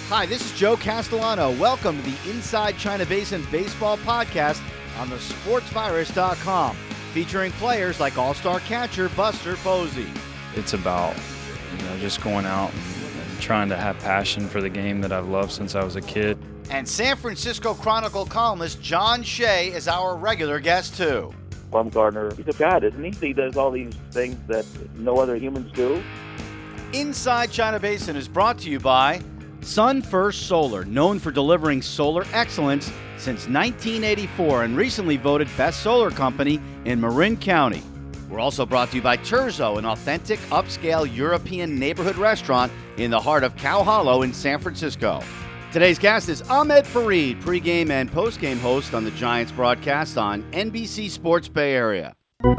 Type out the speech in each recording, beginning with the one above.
Hi, this is Joe Castellano. Welcome to the Inside China Basin Baseball Podcast on the sportsvirus.com, featuring players like all-star catcher Buster Posey. It's about, just going out and trying to have passion for the game that I've loved since I was a kid. And San Francisco Chronicle columnist John Shea is our regular guest, too. Bumgarner, he's a god, isn't he? He does all these things that no other humans do. Inside China Basin is brought to you by Sun First Solar, known for delivering solar excellence since 1984 and recently voted Best Solar Company in Marin County. We're also brought to you by Terzo, an authentic upscale European neighborhood restaurant in the heart of Cow Hollow in San Francisco. Today's guest is Ahmed Fareed, pregame and postgame host on the Giants broadcast on NBC Sports Bay Area.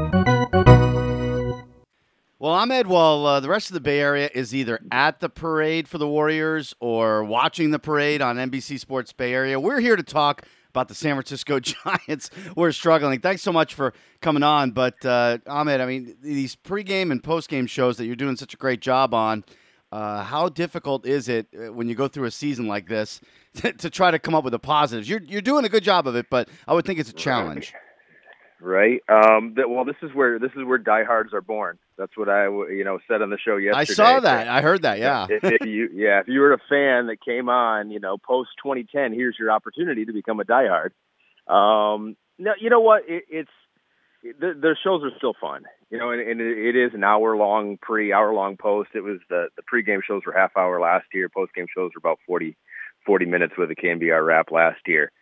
Well, Ahmed, while the rest of the Bay Area is either at the parade for the Warriors or watching the parade on NBC Sports Bay Area, we're here to talk about the San Francisco Giants. We're struggling. Thanks so much for coming on. But, Ahmed, these pregame and postgame shows that you're doing such a great job on, how difficult is it when you go through a season like this to try to come up with the positives? You're doing a good job of it, but I would think it's a challenge. Right. Well, this is where diehards are born. That's what I said on the show yesterday. I saw that. I heard that. Yeah. If you were a fan that came on, post 2010, here's your opportunity to become a diehard. No, you know what? The shows are still fun. And it is an hour-long hour-long post. It was the pregame shows were half hour last year. Postgame shows were about 40 minutes with the KNBR wrap last year.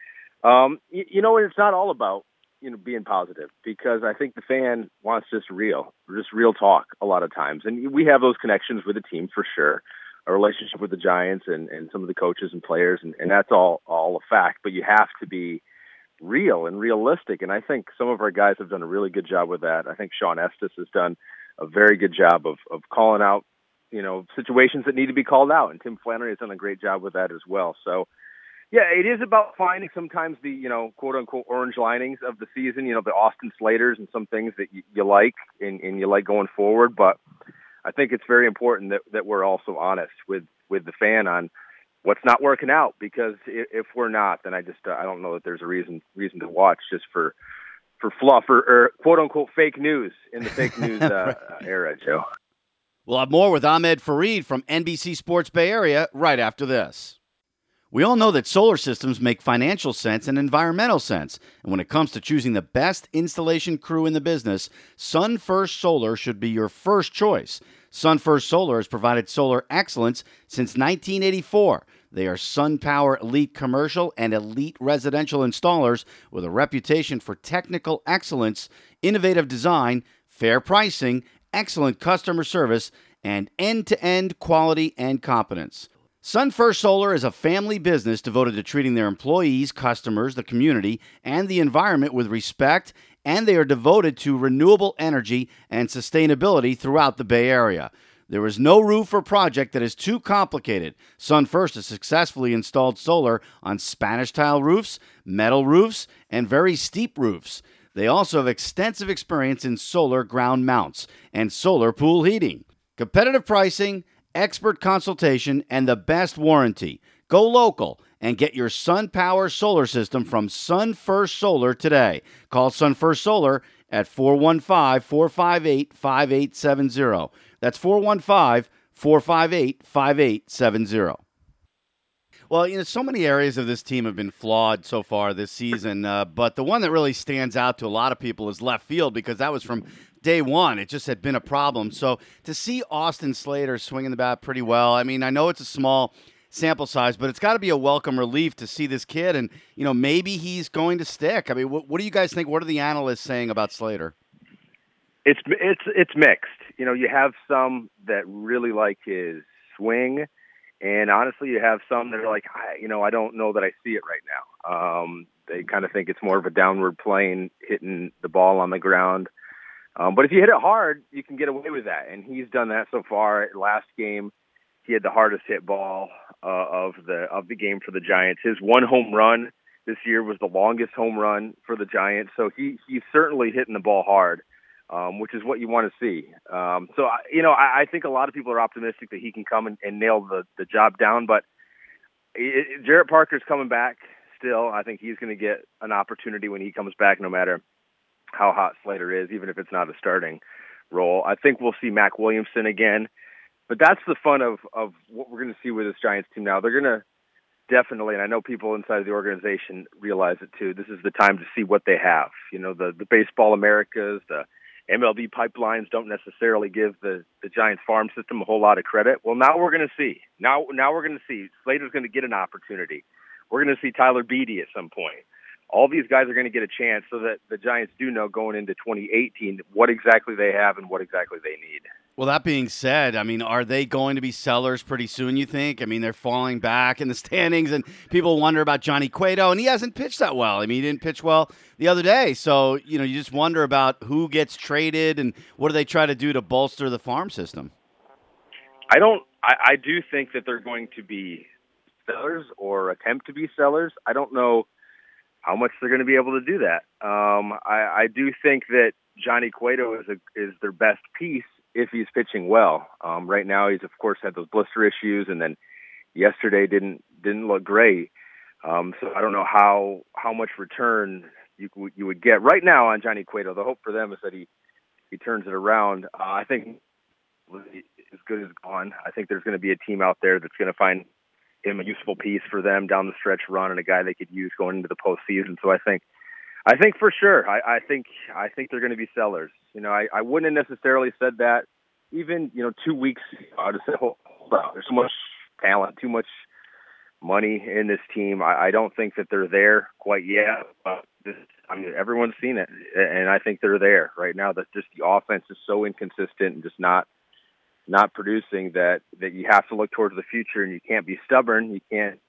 It's not all about being positive, because I think the fan wants just real talk a lot of times. And we have those connections with the team for sure, a relationship with the Giants and some of the coaches and players. And that's all a fact, but you have to be real and realistic. And I think some of our guys have done a really good job with that. I think Sean Estes has done a very good job of calling out, situations that need to be called out. And Tim Flannery has done a great job with that as well. So, yeah, it is about finding sometimes the, quote-unquote orange linings of the season, the Austin Slaters and some things that you like and you like going forward. But I think it's very important that we're also honest with the fan on what's not working out, because if we're not, then I don't know that there's a reason to watch just for fluff or quote-unquote fake news in the fake news era, Joe. We'll have more with Ahmed Fareed from NBC Sports Bay Area right after this. We all know that solar systems make financial sense and environmental sense. And when it comes to choosing the best installation crew in the business, Sun First Solar should be your first choice. Sun First Solar has provided solar excellence since 1984. They are SunPower Elite Commercial and Elite Residential installers with a reputation for technical excellence, innovative design, fair pricing, excellent customer service, and end-to-end quality and competence. Sun First Solar is a family business devoted to treating their employees, customers, the community, and the environment with respect, and they are devoted to renewable energy and sustainability throughout the Bay Area. There is no roof or project that is too complicated. Sun First has successfully installed solar on Spanish tile roofs, metal roofs, and very steep roofs. They also have extensive experience in solar ground mounts and solar pool heating. Competitive pricing, expert consultation, and the best warranty. Go local and get your SunPower solar system from Sun First Solar today. Call Sun First Solar at 415-458-5870. That's 415-458-5870. Well, so many areas of this team have been flawed so far this season, but the one that really stands out to a lot of people is left field, because that was from day one. It just had been a problem. So to see Austin Slater swinging the bat pretty well, I know it's a small sample size, but it's got to be a welcome relief to see this kid, and, maybe he's going to stick. What do you guys think? What are the analysts saying about Slater? It's mixed. You have some that really like his swing, and honestly, you have some that are like, I don't know that I see it right now. They kind of think it's more of a downward plane, hitting the ball on the ground. But if you hit it hard, you can get away with that, and he's done that so far. Last game, he had the hardest hit ball of the game for the Giants. His one home run this year was the longest home run for the Giants, so he's certainly hitting the ball hard, which is what you want to see. I think a lot of people are optimistic that he can come and nail the job down, but Jarrett Parker's coming back still. I think he's going to get an opportunity when he comes back, no matter how hot Slater is, even if it's not a starting role. I think we'll see Mac Williamson again. But that's the fun of what we're going to see with this Giants team now. They're going to definitely, and I know people inside the organization realize it too, this is the time to see what they have. You know, the Baseball Americas, the MLB pipelines don't necessarily give the Giants farm system a whole lot of credit. Well, now we're going to see. Now we're going to see. Slater's going to get an opportunity. We're going to see Tyler Beede at some point. All these guys are going to get a chance so that the Giants do know going into 2018 what exactly they have and what exactly they need. Well, that being said, I mean, are they going to be sellers pretty soon, you think? I mean, they're falling back in the standings, and people wonder about Johnny Cueto, and he hasn't pitched that well. I mean, he didn't pitch well the other day. So, you know, you just wonder about who gets traded and what do they try to do to bolster the farm system? I do think that they're going to be sellers or attempt to be sellers. I don't know how much they're going to be able to do that. I do think that Johnny Cueto is their best piece if he's pitching well. Right now, he's of course had those blister issues, and then yesterday didn't look great. So I don't know how much return you would get right now on Johnny Cueto. The hope for them is that he turns it around. I think as good as gone. I think there's going to be a team out there that's going to find him a useful piece for them down the stretch run and a guy they could use going into the postseason. So I think for sure, I think they're going to be sellers. You know, I wouldn't have necessarily said that even, 2 weeks ago. I would have said, hold on, there's so much talent, too much money in this team. I don't think that they're there quite yet. But everyone's seen it, and I think they're there right now. That just the offense is so inconsistent and just not producing that you have to look towards the future, and you can't be stubborn.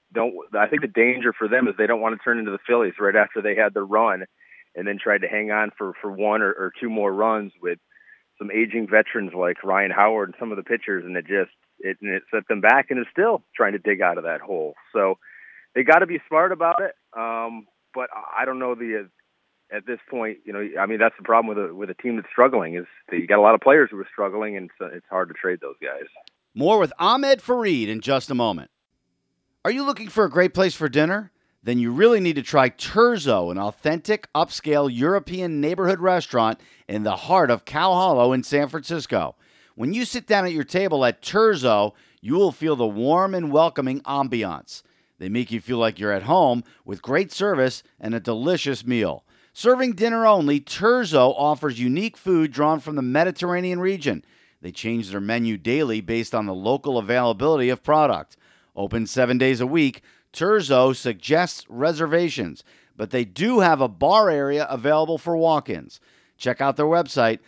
I think the danger for them is they don't want to turn into the Phillies right after they had the run and then tried to hang on for one or two more runs with some aging veterans like Ryan Howard and some of the pitchers, and it set them back and is still trying to dig out of that hole. So they got to be smart about it. But I don't know at this point, that's the problem with a team that's struggling is that you got a lot of players who are struggling, and it's hard to trade those guys. More with Ahmed Fareed in just a moment. Are you looking for a great place for dinner? Then you really need to try Terzo, an authentic, upscale European neighborhood restaurant in the heart of Cow Hollow in San Francisco. When you sit down at your table at Terzo, you will feel the warm and welcoming ambiance. They make you feel like you're at home with great service and a delicious meal. Serving dinner only, Terzo offers unique food drawn from the Mediterranean region. They change their menu daily based on the local availability of product. Open 7 days a week, Terzo suggests reservations, but they do have a bar area available for walk-ins. Check out their website,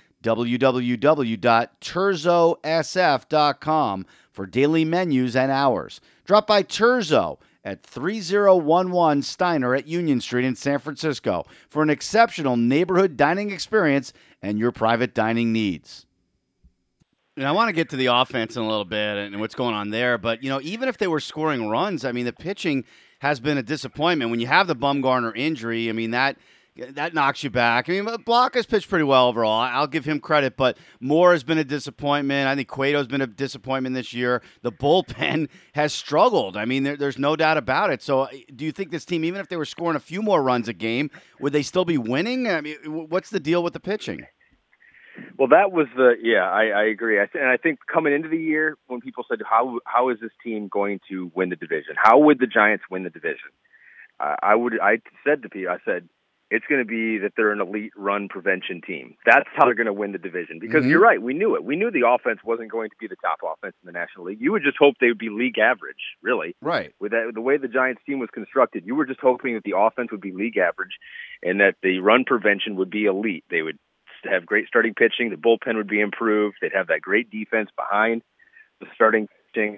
www.terzosf.com, for daily menus and hours. Drop by Terzo at 3011 Steiner at Union Street in San Francisco for an exceptional neighborhood dining experience and your private dining needs. And I want to get to the offense in a little bit and what's going on there. But, even if they were scoring runs, the pitching has been a disappointment. When you have the Bumgarner injury, that knocks you back. Block has pitched pretty well overall. I'll give him credit, but Moore has been a disappointment. I think Cueto's been a disappointment this year. The bullpen has struggled. There's no doubt about it. So do you think this team, even if they were scoring a few more runs a game, would they still be winning? What's the deal with the pitching? Well, that was I agree. And I think coming into the year, when people said, how is this team going to win the division? How would the Giants win the division? I said to people, it's going to be that they're an elite run prevention team. That's how they're going to win the division. Because You're right, we knew it. We knew the offense wasn't going to be the top offense in the National League. You would just hope they would be league average, really. Right. With the way the Giants team was constructed, you were just hoping that the offense would be league average and that the run prevention would be elite. They would have great starting pitching. The bullpen would be improved. They'd have that great defense behind the starting pitching.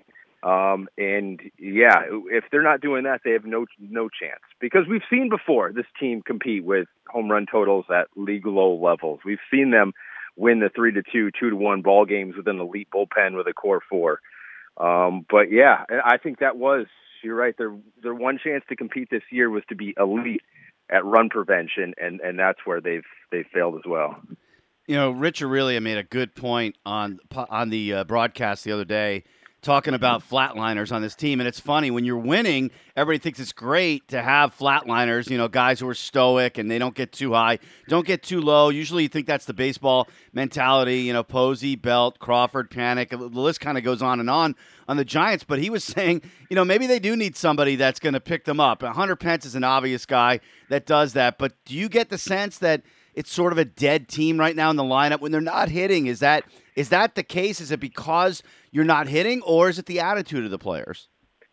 If they're not doing that, they have no chance, because we've seen before this team compete with home run totals at league low levels. We've seen them win the 3-2, 2-1 ball games with an elite bullpen with a core four. I think you're right. Their one chance to compete this year was to be elite at run prevention, and that's where they've failed as well. Rich Aurilia made a good point on the broadcast the other day, talking about flatliners on this team. And it's funny, when you're winning, everybody thinks it's great to have flatliners, guys who are stoic and they don't get too high, don't get too low. Usually you think that's the baseball mentality, Posey, Belt, Crawford, Panic. The list kind of goes on the Giants. But he was saying, maybe they do need somebody that's going to pick them up. Hunter Pence is an obvious guy that does that. But do you get the sense that it's sort of a dead team right now in the lineup when they're not hitting? Is that the case? Is it because you're not hitting, or is it the attitude of the players?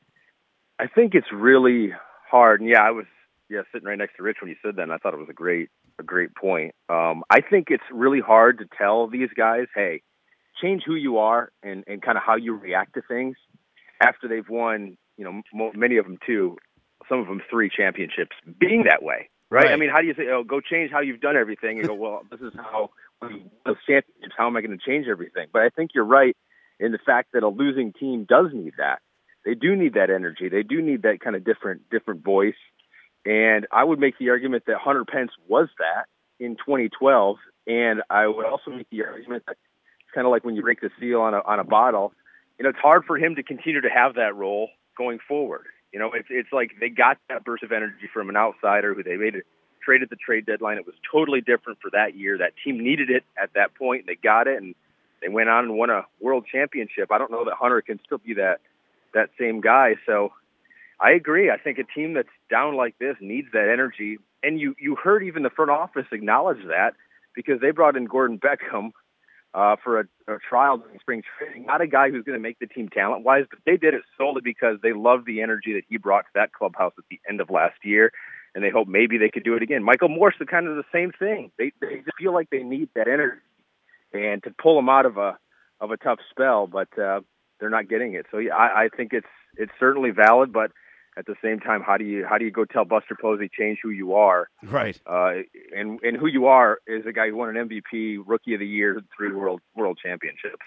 I think it's really hard. And I was sitting right next to Rich when you said that, and I thought it was a great point. I think it's really hard to tell these guys, hey, change who you are and kind of how you react to things after they've won, many of them 2, some of them 3 championships, being that way. Right? I mean, how do you say, go change how you've done everything? You go, well, this is how those championships, how am I going to change everything? But I think you're right in the fact that a losing team does need that. They do need that energy. They do need that kind of different voice. And I would make the argument that Hunter Pence was that in 2012. And I would also make the argument that it's kind of like when you break the seal on a bottle. It's hard for him to continue to have that role going forward. It's like they got that burst of energy from an outsider who they made a trade at the trade deadline. It was totally different for that year. That team needed it at that point. They got it, and they went on and won a world championship. I don't know that Hunter can still be that same guy. So I agree. I think a team that's down like this needs that energy. And you heard even the front office acknowledge that, because they brought in Gordon Beckham for a trial during spring training. Not a guy who's going to make the team talent-wise, but they did it solely because they loved the energy that he brought to that clubhouse at the end of last year, and they hope maybe they could do it again. Michael Morse is kind of the same thing. They just feel like they need that energy and to pull them out of a tough spell, but they're not getting it. So I think it's certainly valid, but at the same time, how do you go tell Buster Posey, change who you are? Right. And who you are is a guy who won an MVP, Rookie of the Year, 3 world championships.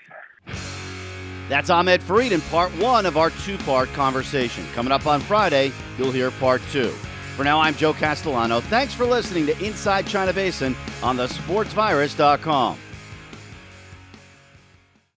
That's Ahmed Fareed in part 1 of our 2-part conversation. Coming up on Friday, you'll hear part 2. For now, I'm Joe Castellano. Thanks for listening to Inside China Basin on thesportsvirus.com.